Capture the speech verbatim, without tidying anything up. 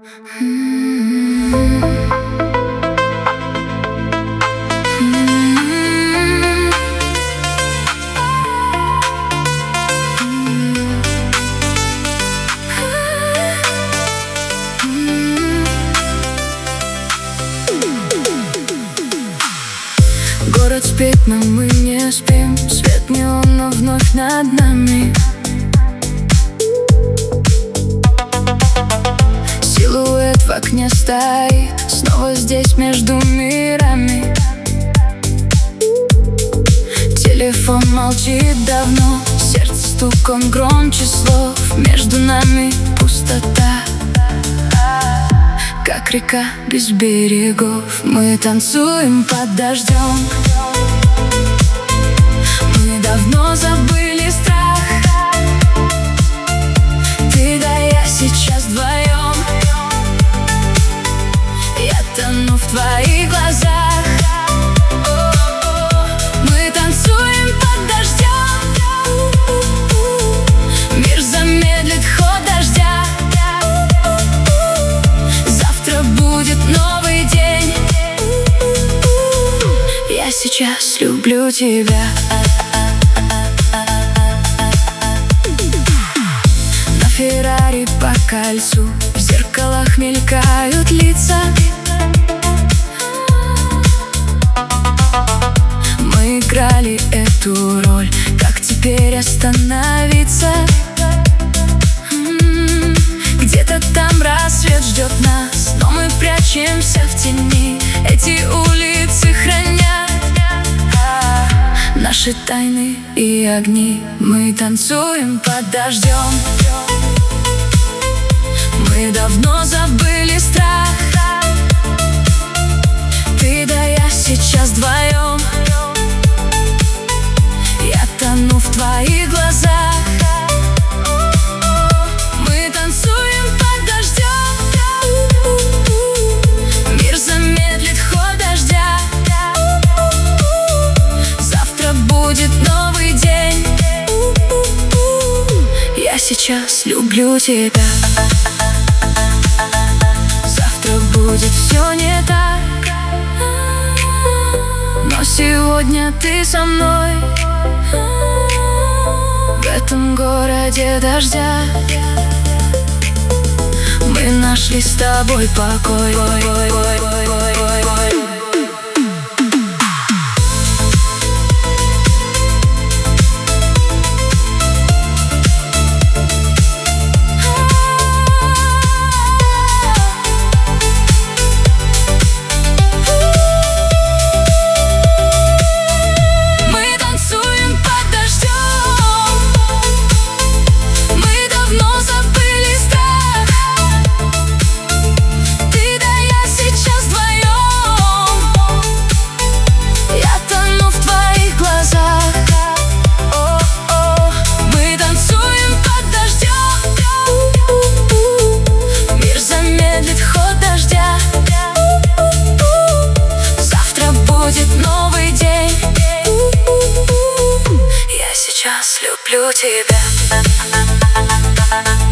Город спит, но мы не спим. Свет неона вновь над нами. Силуэт в окне стоит, снова здесь между мирами. Телефон молчит давно, сердце стук, он громче слов. Между нами пустота, как река без берегов. Мы танцуем под дождем. Мы давно забыли страх. Ты да я сейчас вдвоем. Я тону в твоих глазах. Мы танцуем под дождем. Мир замедлит ход дождя. Завтра будет новый день. Я сейчас люблю тебя. На Феррари по кольцу, в зеркалах мелькают лица. Мы играли эту роль, как теперь остановиться? М-м-м. Где-то там рассвет ждет нас, но мы прячемся в тени. Эти улицы хранят наши тайны и огни. Мы танцуем под дождем. Мы давно забыли страх. Ты да я сейчас вдвоем. Я тону в твоих глазах. Мы танцуем под дождем. Мир замедлит ход дождя. Завтра будет новый день. Я сейчас люблю тебя. Завтра будет все не так, но сегодня ты со мной. В этом городе дождя мы нашли с тобой покой. Люблю тебя.